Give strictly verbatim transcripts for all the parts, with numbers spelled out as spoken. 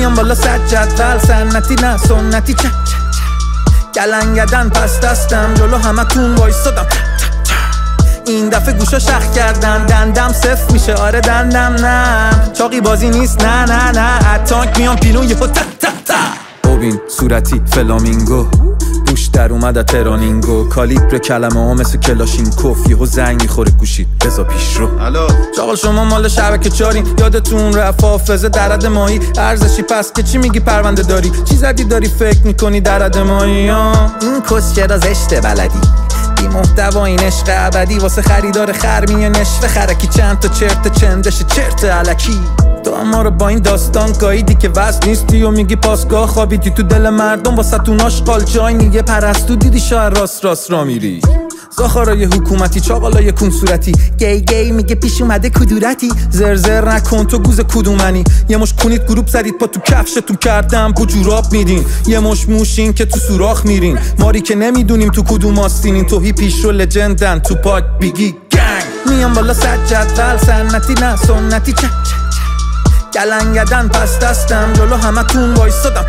میام بالا صد جدول سنتی نه سنتی چه گلنگدن پس دستم جلو همتون وایسادم این دفعه گوشا شخ کردن دندم صفر میشه آره دندم نه چاقی بازی نیست نه نه نه اتانک میام پیرون یه تا تا تا ببین صورتی فلامینگو بوش در اومد ترانینگو کالیبر کلمه ها مثل کلاشینکوف یهو زنگ میخوره گوشید بزا پیش رو چاقل شما مال شبکه چارین یادتون رفت حافظه درد ماهی ارزشی پس که چی میگی پرونده داری چی زدی داری فکر میکنی درد ماهی ها این کس چرا زشته بلدی بی محتوا این عشق ابدی واسه خریدار خرمی نشفه خرکی چند تا چرت چندش چرت الکی تو اما رو با این داستان گاییدی که واسه نیستی و میگی پاسگاه خوابیدی تو دل مردم واسه تون آشغال جای نیه پرستو دیدی شاید راست راست را میری زاخارای حکومتی چاقالای کون صورتی گی گی میگه پیش اومده کدورتی زرزر نکن تو گوز کدومنی یه مش کنید گروپ زدید پا تو کفشتون کردم بو جوراب میدین یه مش موشین که تو سوراخ میرین ماری که نمیدونیم تو کدوم آستینین تو هی پیش رو لجندن تو پاک بیگی گنگ میام بالا صد جدول سنتی نه سنتی چه گلنگدن پس دستم جلو همتون وایسادم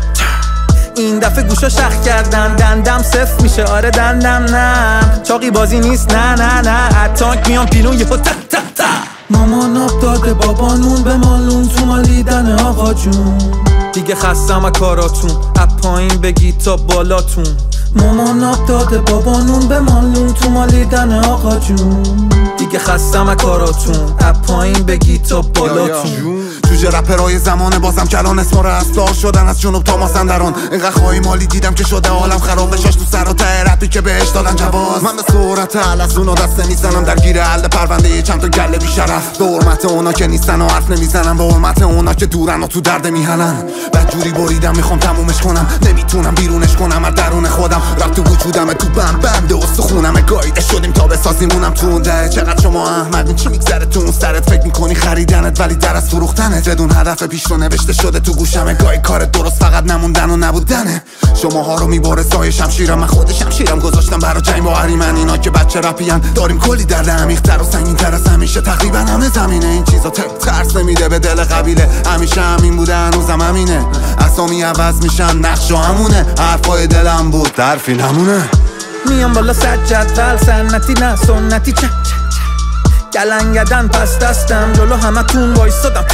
این دفعه گوشا شخ کردن دندم صفر میشه آره دندم نه چاقی بازی نیست نه نه نه اتانک میام پیرون یه تا تا تا مامان آب داده بابا نون به مالون تو مالیدن آقا جون دیگه خستم از کاراتون از پایین بگی تا بالاتون مامان آب داده بابا نون به مالون تو مالیدن آقا جون دیگه خستم از کاراتون از پایین بگی تا بالاتون جوجه رپرهای زمانه بازم کلان اسمار اصلاح شدن از جنوب تا مازندران اینقدر خواهی مالی دیدم که شده عالم خراب بشاش تو سر و ته رپی که بهش دادن جواز من به سرعت الازون و دسته میزنم درگیر حل پرونده چند تا گله بیشرف به حرمت اونا که نیستن و حرف نمیزنم به حرمت اونا که دورن و تو درد میهنن بدجوری بریدم میخوام تمومش کنم نمیتونم بیرونش کنم از درون خودم رفت تو وجودم تو بم بنده استخونم گاییده شدیم تا بسازیمونم تو اون ده چقدر شما احمدین چی میگذره تو اون سرت فکر میکنی خریدنت ولی در از فروختنت بدون هدف پیش رو نوشته شده تو گوشم گاهی کار درست فقط نموندن و نبودنه شماها رو میباره سایه شمشیرم من خود شمشیرم گذاشتم برا جنگ با اهریمن اینا که بچه رپیان داریم کلی درد عمیق‌تر و سنگین‌تر از همیشه تقریبا همه زمینه این چیزا ترس نمیده به دل قبیله همیشه همین بوده هنوزم همینه اسامی عوض میشن نقشا همونه حرفای دلم بود حرفی نمونه میام بالا صد جدول سنتی نه سنتی چه گلنگدن پس دستم جلو همتون وایسادم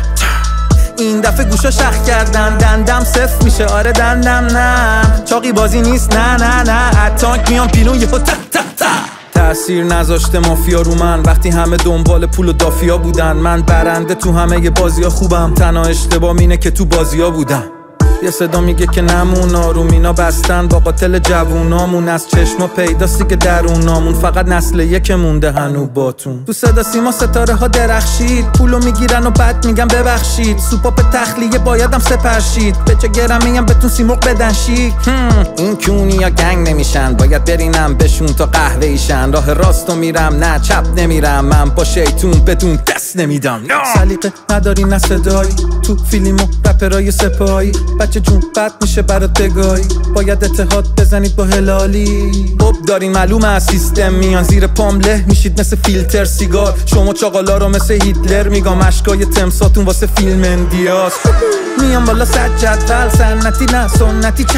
این دفعه گوشا شخ کردن دندم صفر میشه آره دندم نه چاقی بازی نیست نه نه نه اتانک میام پیرون یه تا تا تا تأثیر نذاشته مافیا رو من وقتی همه دنبال پول و دافیا بودن من برنده تو همه ی بازیا خوبم تنها اشتباه اینه که تو بازیا بودم یه صدا میگه که نمون آرومینا بستن با قاتل جوونامون از چشما پیداستی که درونامون فقط نسل یک مونده هنو باتون تو صدا سیما ستاره ها درخشید پولو میگیرن و بعد میگم ببخشید سوپاپ تخلیه بایدم سپرشید به چه گرم میگم بهتون سیمرغ بدن شیک این کونی یا گنگ نمیشن باید برینم بهشون تا قهوه ایشن راه راستو میرم نه چپ نمیرم من با شیطون بدون دست نمیدم سلیقه نداری نه صدایی تو فیلم و رپرای سپاهی بچه جون بد میشه برات دگایی باید اتحاد بزنید با هلالی بب دارین معلومه از سیستم میان زیر پام له میشید مثل فیلتر سیگار شما چاقالا رو مثل هیتلر میگم اشکای تمساتون واسه فیلم اندیاس میام بالا صد جدول سنتی نه سنتی چه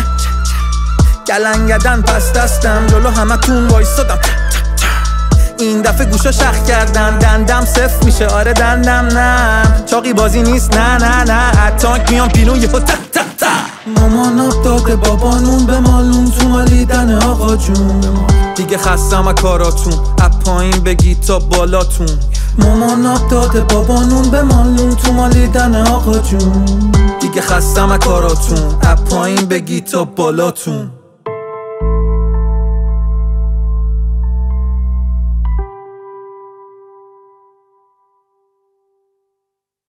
گلنگدن پس دستم جلو همتون وایسادم این دفعه گوشا شخ کردن دندم صفر میشه آره دندم نه چاقی بازی نیست نه نه نه اتانک میام پیرون یه تا تا تا مامان آب داده بابا نون به مالون تو مالیدن آقا جون دیگه خستم از کاراتون از پایین بگی تا بالاتون مامان آب داده بابا نون به مالون تو مالیدن آقا جون دیگه خستم از کاراتون از پایین بگی تا بالاتون